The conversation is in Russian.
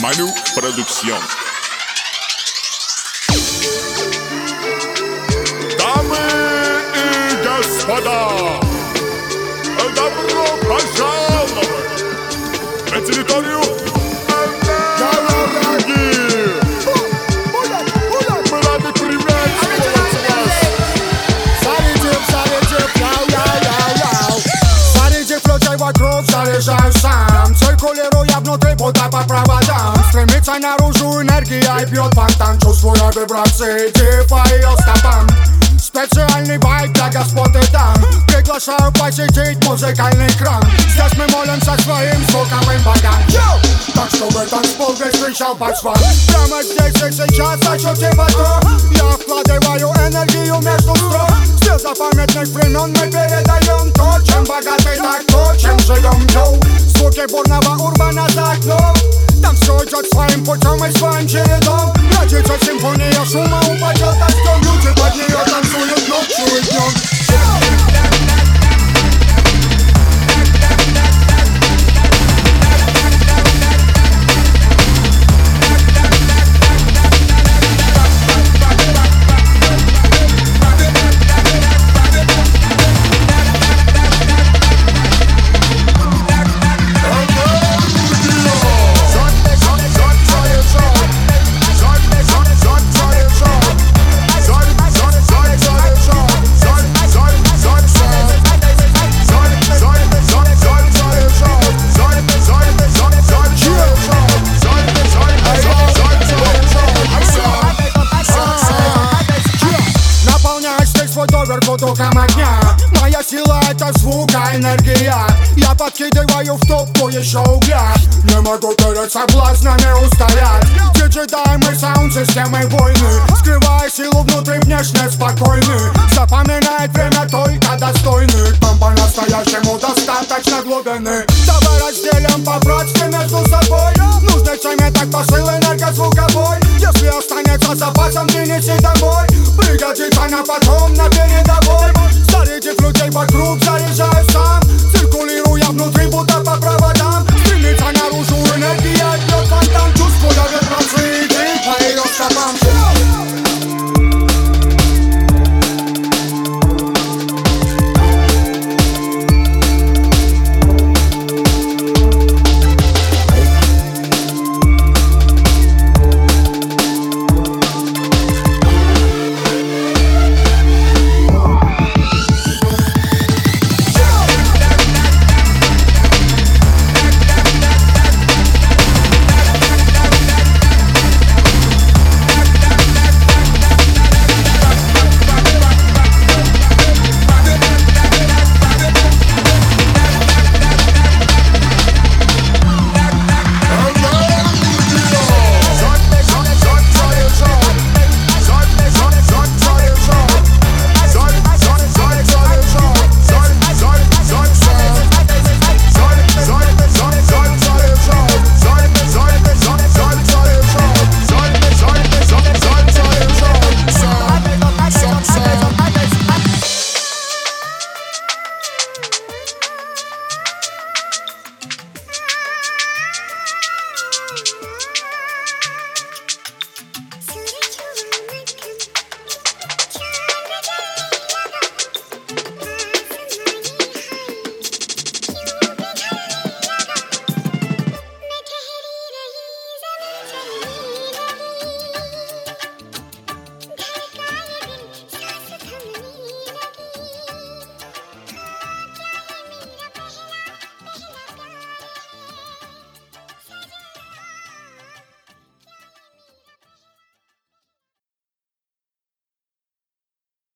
Manu Producción. Дамы и господа, добро пожаловать на территорию Галаги. Мы рады приветствовать вас. Зарядив людей вокруг, заряжаю сам. Циркулируя внутри, будто по проводам. Стремится наружу энергия и бьет фонтан. Чувствуя вибрации, идти по ее стопам. Специальный вайб для господ и дам. Приглашаю посетить музыкальный кран. Здесь мы молимся своим звуковым богам. Так чтобы танцпол весь кричал пацан. Прямо здесь и сейчас ощути ботро. Я вкладываю энергию между строк. С незапамятных времен мы передаем то, чем богаты, так то, чем живем. Звуки бурного урбана за окном. Там все идет своим путем и своим чередом. Родится симфония шума, упадет дождем. Люди под нее танцуют ночью и днем. Доверху духом огня. Моя сила — это звук, а энергия. Я подкидываю в топку еще угля. Не могу перед соблазнами устоять. Диджей, дай мы саунд-системой войны. Скрывая силу внутри, внешне спокойны. Запоминает время только достойных. Там по-настоящему достаточно глубины. Давай разделим по-братски между собой. Нужный цементок посыл энергозвуковой. Если останется запасом, принеси домой. Пригодится на потом, на передовой.